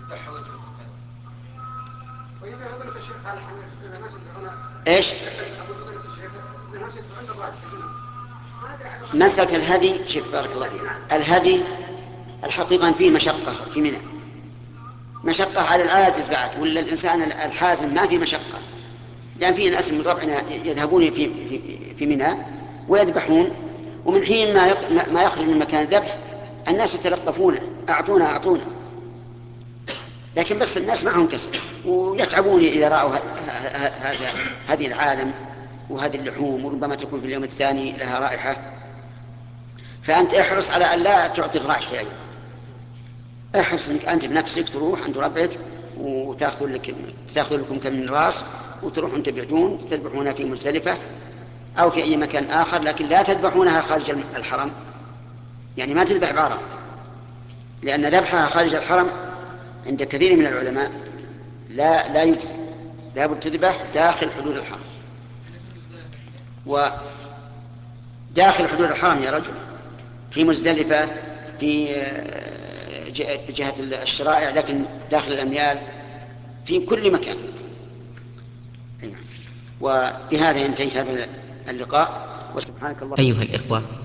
ايش؟ مسألة الهدي، شوف بارك الله فيك، الهدي الحقيقة فيه مشقة في منى، مشقة على العاجز بعد، ولا الإنسان الحازم ما في مشقة، لأن في ناس من ربعنا يذهبون في منى ويذبحون، ومن حين ما يخرج من مكان الذبح الناس يتلقفونه، أعطونا أعطونا، لكن بس الناس معهم كسب ويتعبون إذا رأوا هذه العالم وهذه اللحوم، وربما تكون في اليوم الثاني لها رائحة. فأنت احرص على أن لا تعطي الرائحة أيضا، احرص أنك أنت بنفسك تروح عند ربك وتأخذ لكم كم من راس وتروحون تبعدون تذبحونها في مزدلفة أو في أي مكان آخر، لكن لا تذبحونها خارج الحرم، يعني ما تذبح بعرة، لأن ذبحها خارج الحرم عند كثير من العلماء لا يجزي، لا بد تذبح داخل حدود الحرم. وداخل حدود الحرم يا رجل، في مزدلفة، في جهة الشرائع، لكن داخل الأميال، في كل مكان. وبهذا ينتهي هذا اللقاء، وسبحانك اللهم. أيها الإخوة،